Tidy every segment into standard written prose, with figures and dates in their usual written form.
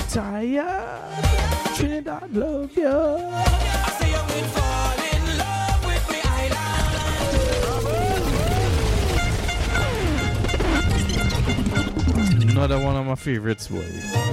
tired. Trinidad love you. I say you will fall in love with me island. Another one of my favorites, boy.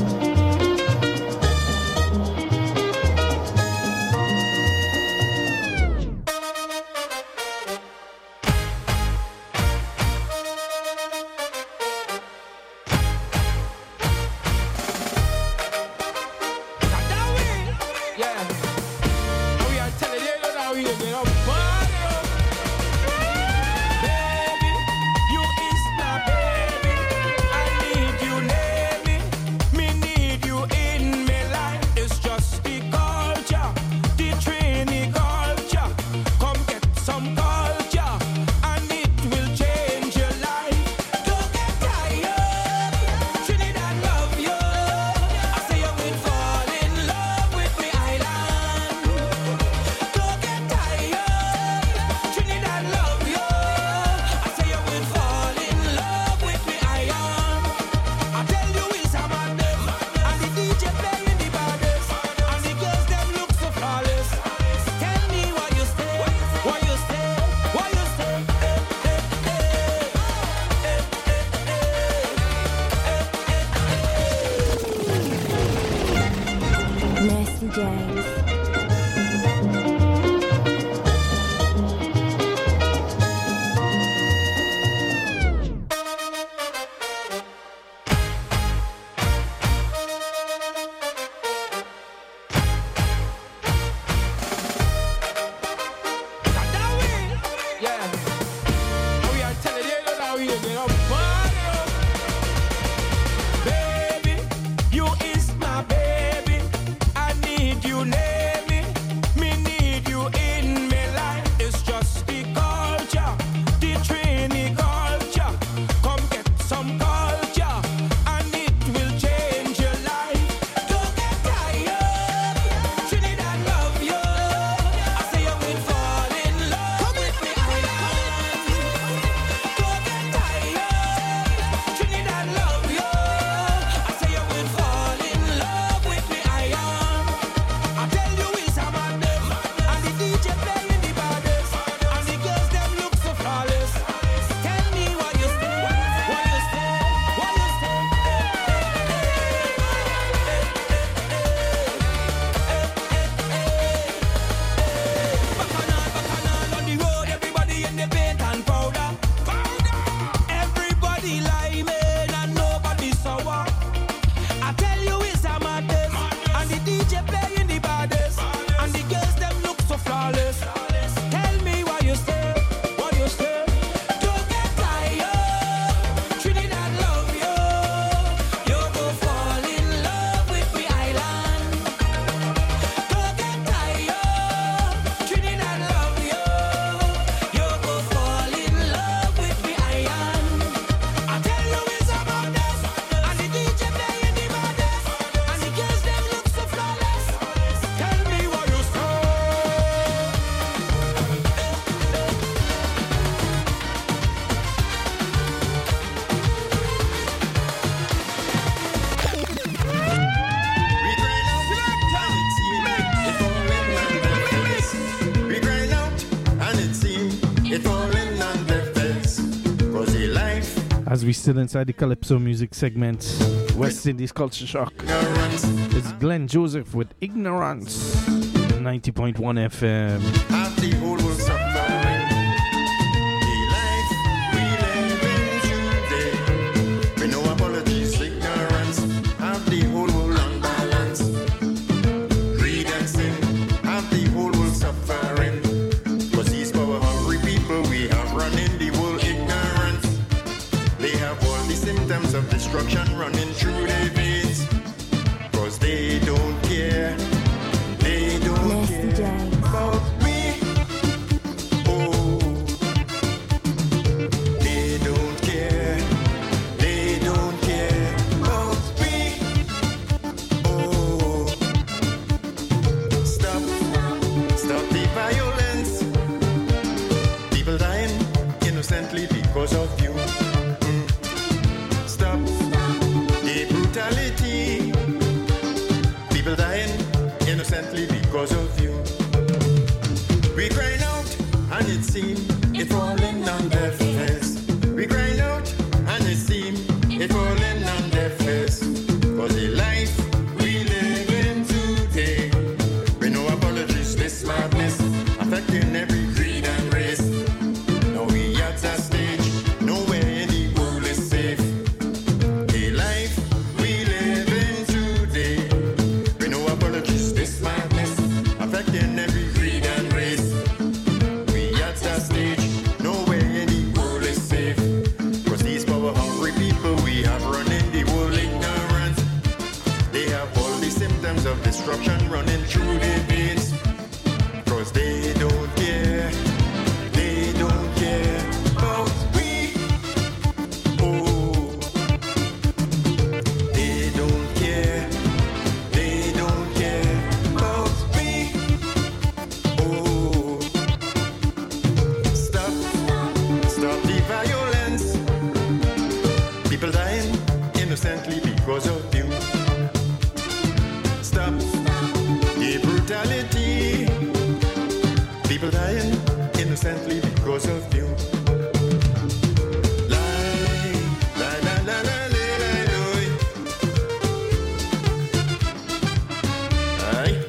As we still inside the Calypso music segment, West Indies Culture Shock. It's Glenn Joseph with Ignorance, 90.1 FM. Half the whole world suffering. The life we live in today. With no apologies, ignorance. Half the whole world unbalanced. Read and sing. Half the whole world suffering. Cause these power hungry people we have running the world ignorance. They have all the symptoms of destruction running through their veins. Cause they don't care. They don't care about me. Oh, they don't care. They don't care about me. Oh, stop the violence. People dying innocently because of you. Stop the brutality. because of you. We crying out and it seems it falling on deaf ears. We crying out and it seems it falling on deaf ears. For the life we live in today, with no apologies, this madness affecting every creed and race. Now we at a stage, nowhere any rule is safe. The life we live in today, with no apologies, this madness affecting every creed and race. We at a stage, nowhere any rule is safe. Cause these power hungry people we have running the world ignorance. They have all the symptoms of destruction running through their veins. Cause they don't care about we. Oh, they don't care about we. Oh, stop the violence. People dying innocently because of you. Stop the brutality. People dying innocently because of you. Lie, lie, lie, lie, lie, lie, lie, lie. Aye.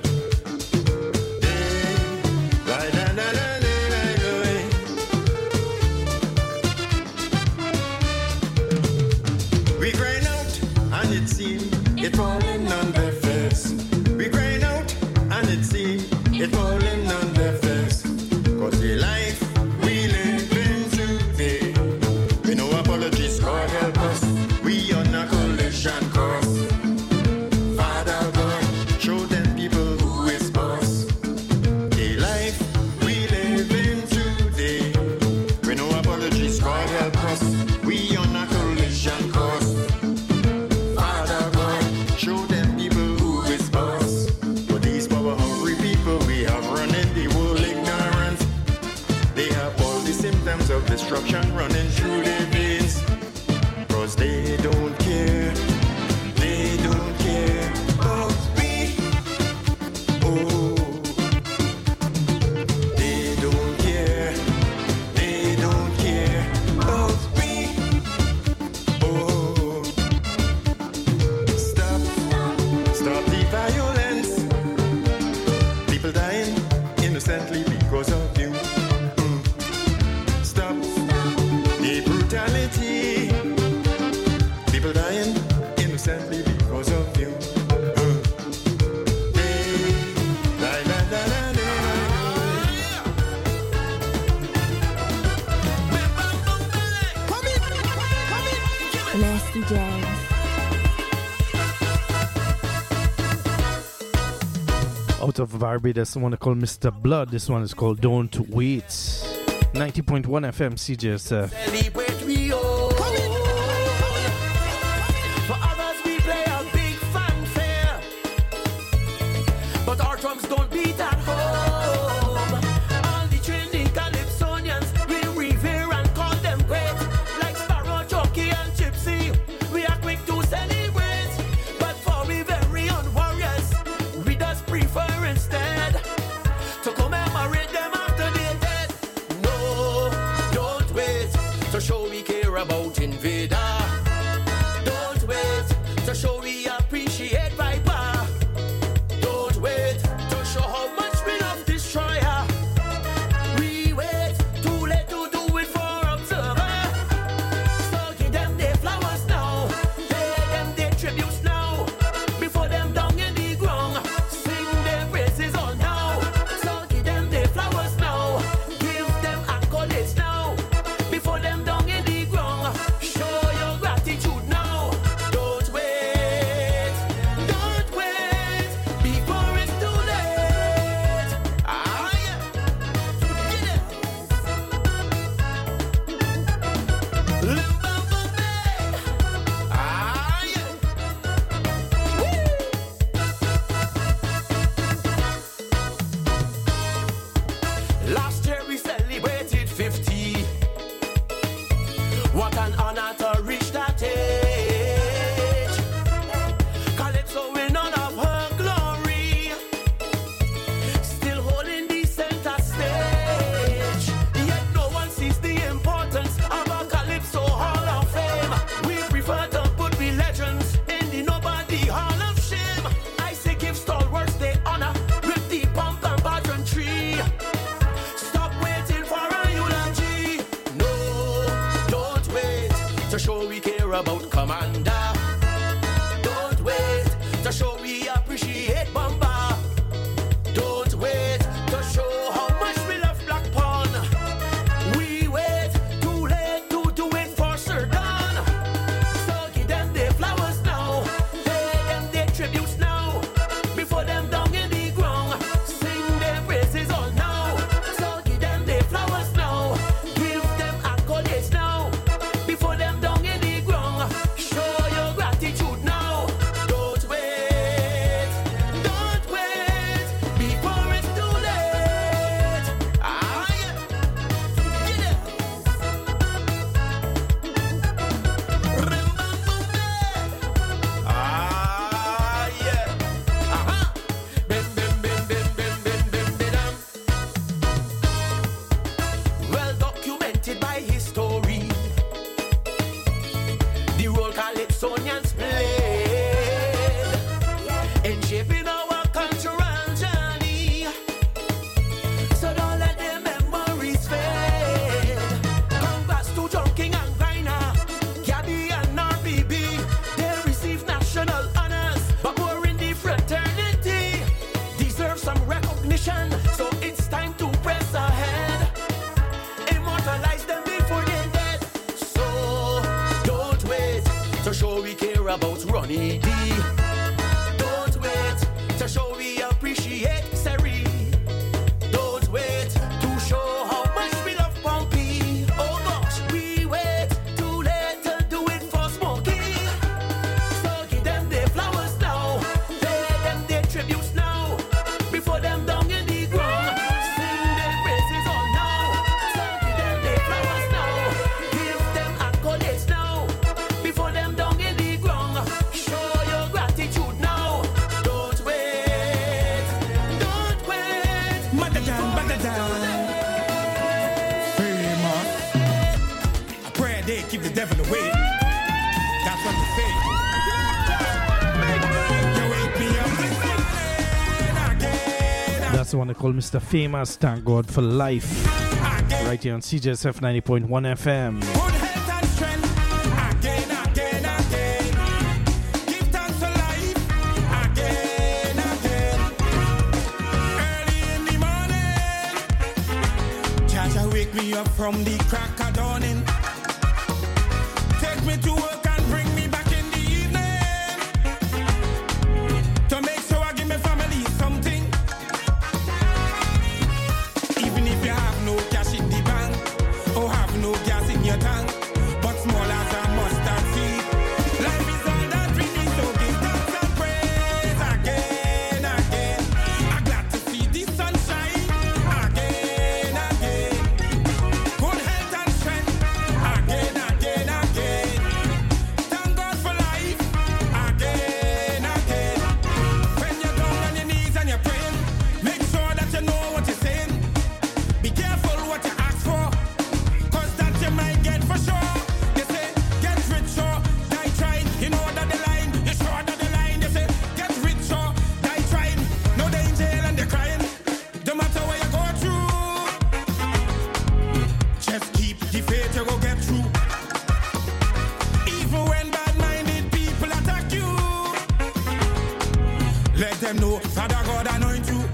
Lie, lie, lie, lie, lie, lie, lie. We crying out and it seems it falling on their face. We crying out and it seems it falling on their face. Cause the life we live in today, with no apologies, God help us. We on a collision course. Father God, show them people who is boss. The life we live in today, with no apologies, God help us. We on a collision course. Father God, show them people who is boss. For these power hungry people we have running the world ignorance. They have all the symptoms of destruction running through their veins. Cause they don't care about we. Oh, they don't care about we. Oh, stop the violence. People dying innocently because of you. Stop the brutality. People dying innocently because of you. Hey, la, la, la, la, la, Nasty James. Out of Barbados, one called Mr. Blood. This one is called Don't Wait. 90.1 FM CJSF. Celebrate we all. For others we play a big fanfare, but our drums don't beat at home. All the training Calypsonians we revere and call them great, like Sparrow, Jockey and Gypsy. We are quick to celebrate, but for we very own warriors, we just prefer instead to commemorate them after they're dead. No, don't wait to show we care about Commander. Don't wait to show we appreciate Bomba. Don't wait to show how much we love Black Pawn. We wait too late to do it for Sir Don. So give them their flowers now, pay them their tributes now, before them down in the ground. Sing their praises all now. So give them their flowers now, give them accolades now, before them down in the ground. Show your gratitude now. Don't wait before it's too late. Ah, yeah. Get it. Ah, yeah. Uh-huh. Bim, bim, bim, bim, bim, bim, bim, bidam. Well documented by history, the role Calypsonians played in shaping our cultural journey. So don't let their memories fade. Congrats to John King and Griner, Gabby and RBB. They receive national honors, but more in the fraternity. Deserve some recognition, so it's time to press ahead. Immortalize them before they're dead. So don't wait to show we care about Ronnie D. Don't wait to show we appreciate Seri. Don't wait to show how much we love Pompey. Oh gosh, we wait too late to do it for Smokey. So give them their flowers now, pay them their tributes now, before them down in the ground. Sing their praises all now. So give them their flowers now, give them accolades now, before them down in the ground. Show your gratitude now. Don't wait. Madadan. Famous. I pray they keep the devil away. That's what they say. You wake me up this morning again. That's the one they call Mr. Famous. Thank God for life. Right here on CJSF 90.1 FM. Good health and strength. Again. Give thanks for life. Again. Early in the morning, Jaja wake me up from the crack of dawning. Take me to work and bring me back in the evening. To make sure I give my family something. Even if you have no cash in the bank, or have no gas in your tank, but small as a mustard seed. Life is all that we need, so give thanks and praise again. I'm glad to see the sunshine again. Good health and strength again. Thank God for life again. When you're down on your knees and you're praying, make sure that you know what you're saying. Be careful what you ask for, cause that you might get for sure. They say, get rich or die trying. You know that the line, you sure that the line. They say, get rich or die trying. No, they in jail and they're crying. No matter what you go through, just keep the faith, you go get through. Even when bad-minded people attack you, let them know Father God anoint you.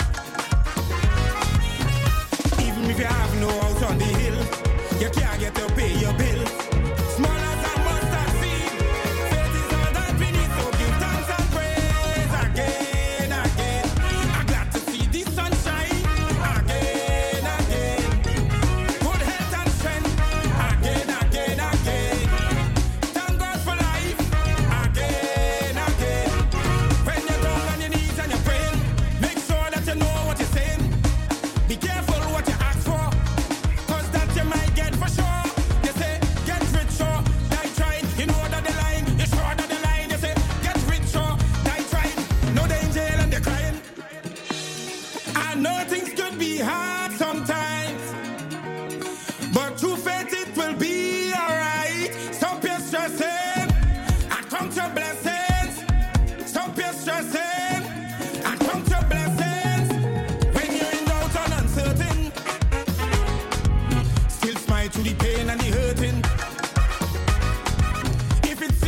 Even if you have no house on the hill, you can't get to pay your bill. Small as a mustard seed, faith is all that we need, so give thanks and praise again. I'm glad to see the sunshine again. Good health and strength again. Thank God for life again. When you're down on your knees and you're praying, make sure that you know what you're saying. Be careful what you ask for, cause that you might get for sure. They say, get rich or die trying. You know that the line, you sure that the line. They say, get rich or die trying. No, they in jail and they're crying. I know things could be hard sometimes, but through faith it will be alright. Stop your stressing and count your blessings. Stop your stressing and count your blessings. When you're in doubt and uncertain, still smile through the pain and the hurting. If it's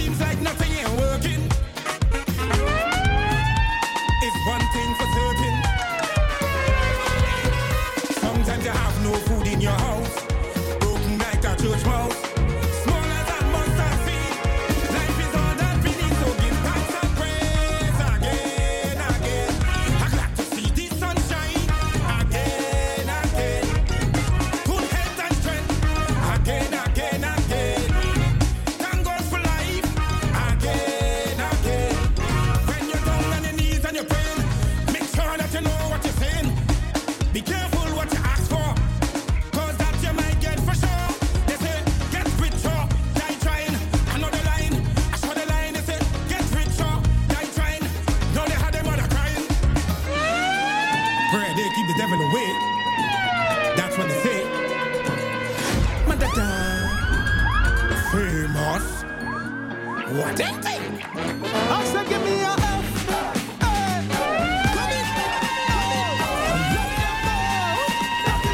What them think? I said, give me a F. Hey, come in. Let them know. That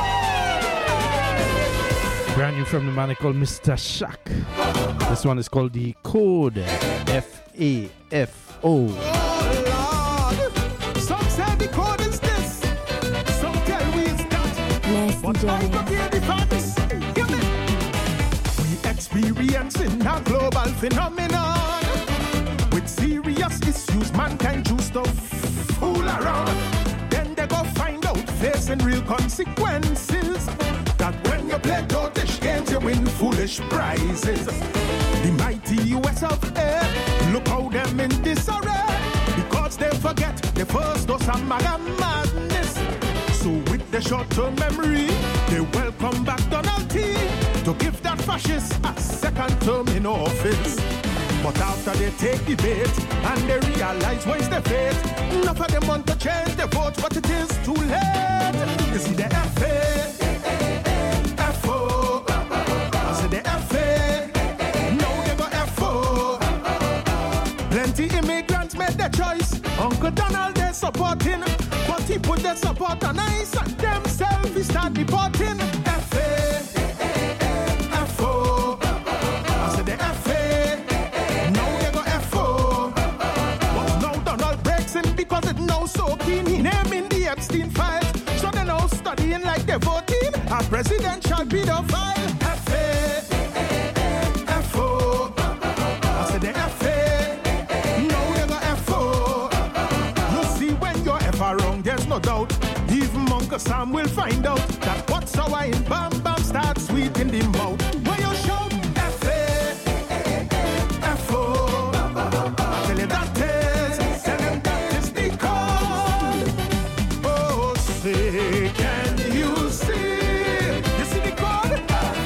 is the code. Brand new from the man called Mr. Shack. This one is called the Code. F-A-F-O. Oh, Lord. Some say the code is this. Some tell we it's that. But I don't hear the facts. Give me. We experiencing a global phenomenon. With serious issues, mankind choose to fool around. Then they go find out, facing real consequences. That when you play totish games, you win foolish prizes. The mighty US of A, look how them in disarray. Because they forget the first dose of MAGA madness. So with the short-term memory, they welcome back Donald T. to give that fascist a second term in office. But after they take the bait and they realize what's the fate, enough of them want to change the vote, but it is too late. You see the F-A, F-O, I see the F-A, now they go F-O. Plenty immigrants made their choice. Uncle Donald they supporting, but he put their support on ice and themselves he start deporting. F-A, F-O, I see the F-A. Because it now so keen, he naming the Epstein files. So they now studying like they're voting a presidential pedophile. F-A, F-O, I said the F-A, now they got F-O. You see when you're ever wrong, there's no doubt. Even Uncle Sam will find out that what's sour in Bam Bam starts sweet in the mouth. When you shout F-A, F-O, I tell you that can you see? You see the code?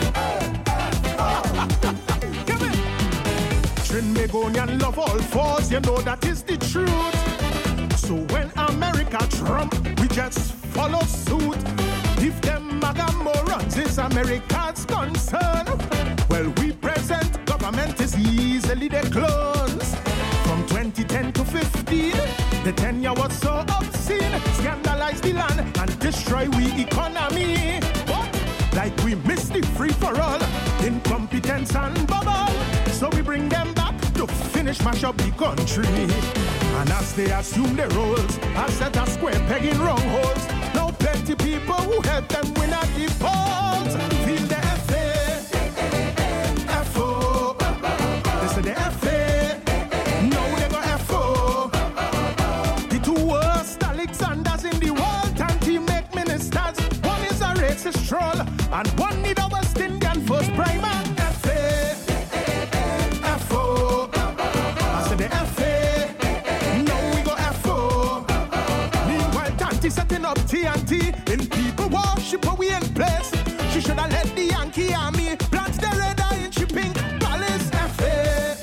Come in. Trinbagonian love all fours, you know that is the truth. So when America Trump, we just follow suit. If them MAGA morons is America's concern, well, we present government is easily their clones. From 2010 to 15, the tenure was so obscene. Scandalize the land and destroy we economy. But like we miss the free for all, incompetence and bubble. So we bring them back to finish mash up the country. And as they assume their roles, I set a square peg in wrong holes. Now plenty people who help them win at the polls. Feel the F-A, F-O, they say the F-A. Now they go F-O. The two worst Alexanders in the world and he make ministers. One is a racist troll and one need a West Indian first primer. F-A, F-O, I said the F-A. Now we go F-O. Meanwhile Tanti setting up TNT in people worship we in place. She should have let the Yankee army plant the red eye in she pink palace. F-A,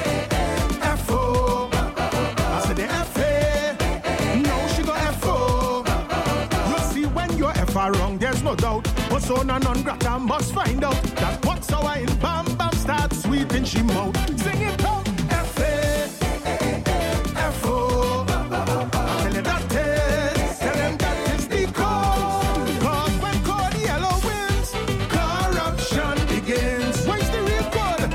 F-O, I said the F-A. Now she go F-O. You see when you're ever wrong, there's no doubt. Persona non grata must find out that what's sour in Bam Bam starts sweet in she mouth. Sing it out. F-A, F-O, I tell you that is, tell them that is the code. Cause when code yellow wins, corruption begins. Where's the real code?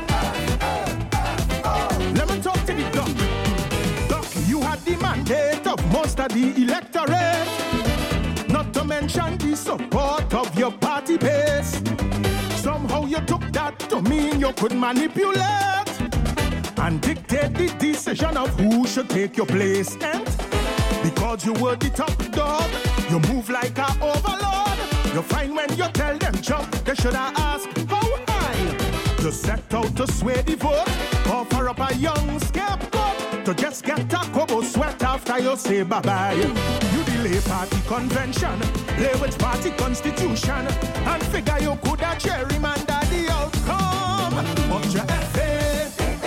Let me talk to the doc. Doc, you had the mandate of most of the electorate, not to mention the support of your party base. Somehow you took that to mean you could manipulate and dictate the decision of who should take your place. And because you were the top dog, you move like an overlord. You find when you tell them jump, they should have asked how high. You set out to sway the vote, offer up a young scapegoat to just get a kobo sweat after you say bye-bye. You delay party convention, play with party constitution, and figure you could have gerrymander the outcome. But your F-A,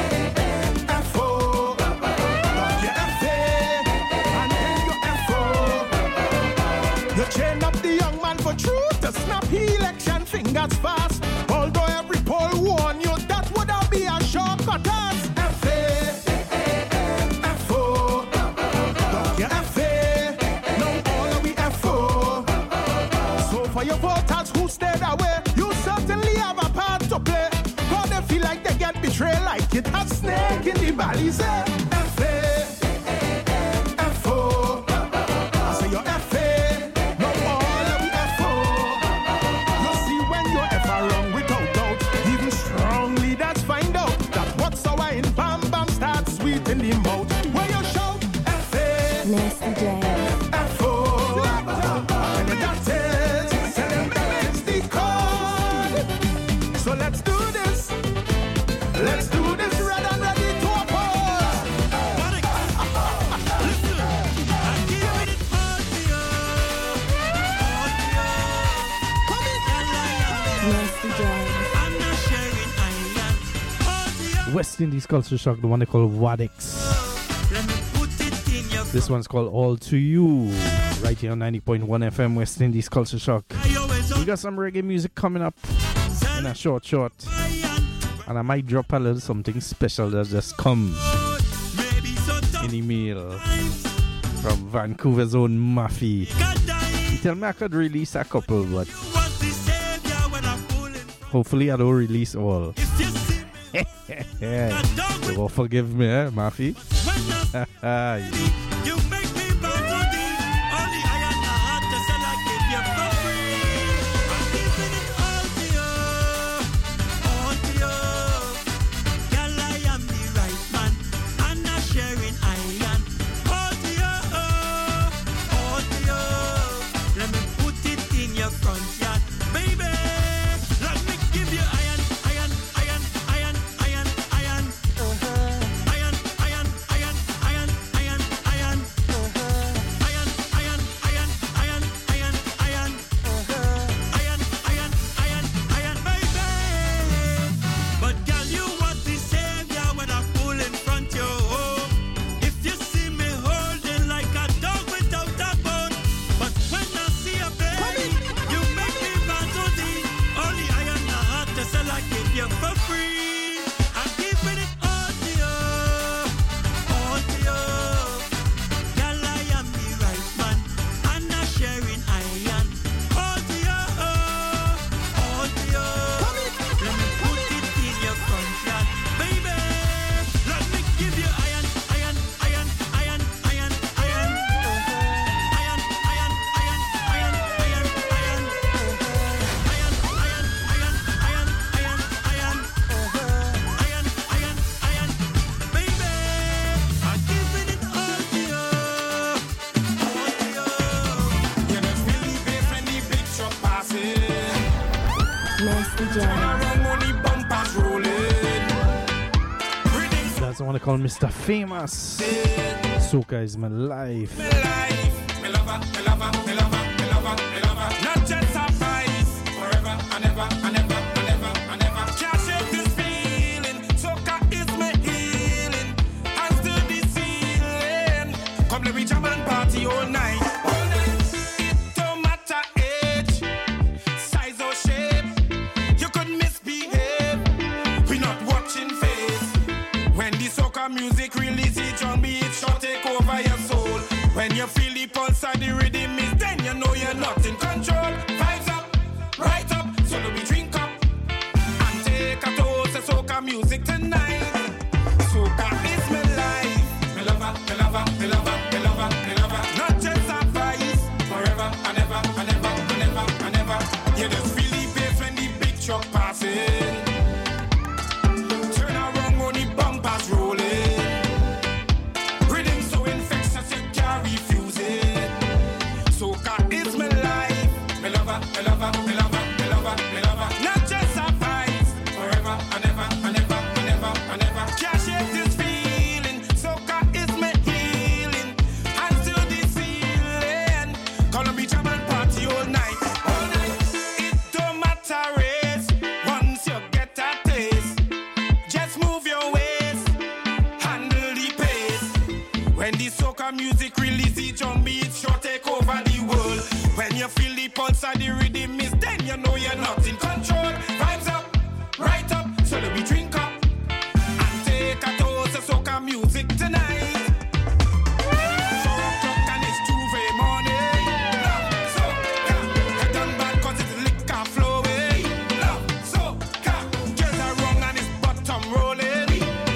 F-O, your F-A, and then your F-O. You chain up the young man for truth to snap election fingers fast. Although every poll warn you that would have be a shortcut as like it hot snake in the valley. Say F-A-F-O. I say your F-A, no all of the F-O. You see when your F are wrong without doubt, even strong leaders find out that what's our in bam bam starts sweet in the mouth. Where you shout F-A, Nasty Jazz. F-O. And that's it, celebrate the code. So let's do this. Let's do this red and ready to oppose. Listen, I'm giving it all to you. All to you. Come in. Nasty Jazz. I'm not sharing island. All to you. West Indies Culture Shock, the one they call Wadix. Let me put it in your This one's called All To You. Right here on 90.1 FM, West Indies Culture Shock. We got some reggae music coming up in a short. And I might drop a little something special that just come in email from Vancouver's own Muffy. He tell me I could release a couple, but hopefully I don't release all. You will forgive me, Muffy? You make me bow to thee. Only I am the heart to sell. I give you for free. I'm giving it all to you. All to you. Girl, I am the right man. I'm not sharing island. All to you. All to you. Let me put it in your front yard. Baby, let me give you iron. Iron, iron, iron, iron, iron. Iron, iron, iron, iron, iron, iron. Iron, iron, iron, iron, iron, iron. Iron, iron, iron, iron, baby. But girl, you was the savior when I pull in front you. If you see me holding like a dog without a bone, but when I see a baby, you make me bow to thee. Only I am the heart to sell. I give you for free. I'm giving it all to you. All to you. Girl, I am the right man. I'm not sharing iron. All to you. All to you. Let me put it in your front yard. Baby, let me give you iron, iron, iron, iron, iron, iron. Iron, iron, iron, iron, iron, iron. Iron, iron, iron, iron, iron, iron. Iron, iron, iron. Baby, I'm giving it all to you. All to you. You just feel the bass when the big truck passing. Nasty Jazz. Around when the bumpers rolling. Rhythm That's the one I call Mr. Famous. Soca is my life. me life. Me lover, me lover, me lover, me lover, me lover. Not just a price. Forever and ever and ever and ever and ever. Can't shake this feeling. Soca is my healing. Hands to the ceiling. Come let me jam and party all night. All night. It don't matter age, size or shape. You could misbehave. We not watching face. When the soca music release it on me, it shall take over your soul. When you feel the pulse of the rhythm is, then you know you're not in control. Vibes up, right up, so let me drink up and take a toast of soca music tonight. Soca is my life. Me lover, me lover, me lover, me lover, me lover. Not just a vice. Forever and ever and ever and ever and ever. You just feel the bass when the big truck passing. Turn around when the bumpers rolling. Rhythm so infectious you can't refuse it. Soca is my life. Me lover, me lover, me lover, me lover, me lover. Not just a vice. Forever and ever and ever and ever and ever. Can't shake this feeling. Soca is my healing. Hands to the ceiling. Gonna be jam and party all night. All night. It don't matter race. Once you get a taste, just move your waist. Handle the pace. When the soca music release it on me, it sure take over the world. When you feel the pulse of the rhythm is, then you know you're not in control. Vibes up, right up, so let me drink up and take a toast of soca music tonight. 4 o'clock and it's Tuesday morning. Love soca, head done bad 'cause it's liquor flowing. Love soca, girls are wrong and it's bottom rolling.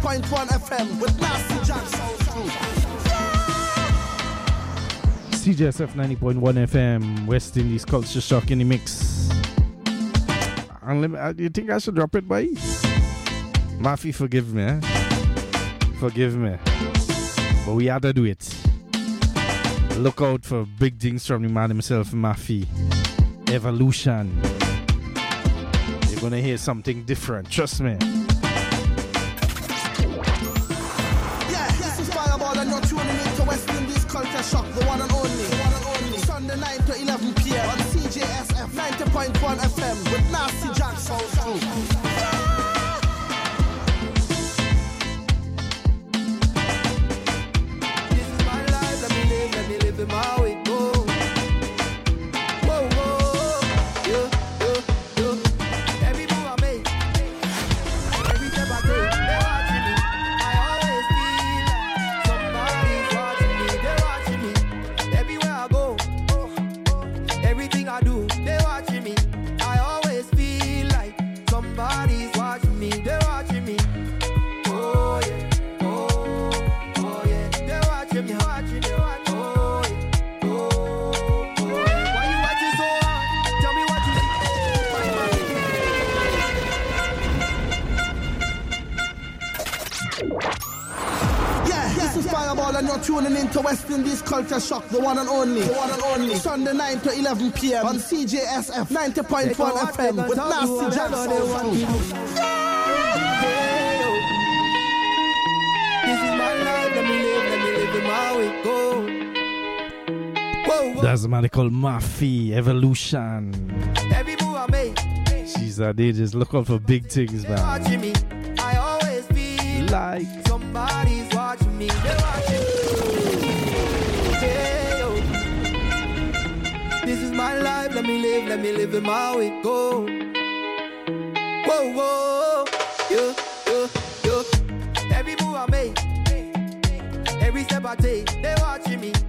90.1 FM with Nasty Jack Sound Crew. CJSF 90.1 FM, West Indies Culture Shock in the mix. You think I should drop it, boy? Mafi, forgive me, eh? Forgive me. But we had to do it. Look out for big things from the man himself, Mafi. Evolution. You're gonna hear something different, trust me. Yeah, this is Fireball and you're tuning in to West Indies Culture Shock, the one and only. Sunday 9 to 11 p.m. on CJSF 90.1 FM with Nasty Jack Sound Crew. This is my life, let me live it my way, go. Whoa, whoa, yeah, yeah, yeah. Every move I make, every step I take, they're watching me. I always feel like somebody's watching me, they're watching me. Everywhere I go, everything I do, they're watching me. I always feel like somebody's watching me, they're watching me. Oh yeah, oh yeah, they're watching me, watching me, watching. Oh yeah, oh yeah. Why you watching so hard? Tell me what you see. Yeah, this is Fireball and you're tuning in to West Indies Culture Shock, the one and only. The one and only. Sunday 9 to 11 p.m. on CJSF 90.1 FM with Nasty Jack Sound Crew. This is my life, let me live it my way, go. Whoa, whoa. That's a man called Mafi, Evolution. Every move I make, She's they just look out for big things, they're man. watching me. I always feel Like somebody's watching me, they're watching me. Yeah, yo. This is my life, let me live it my way, go. Whoa, whoa, yeah, yeah, yeah. Every move I make, every step I take, they're watching me.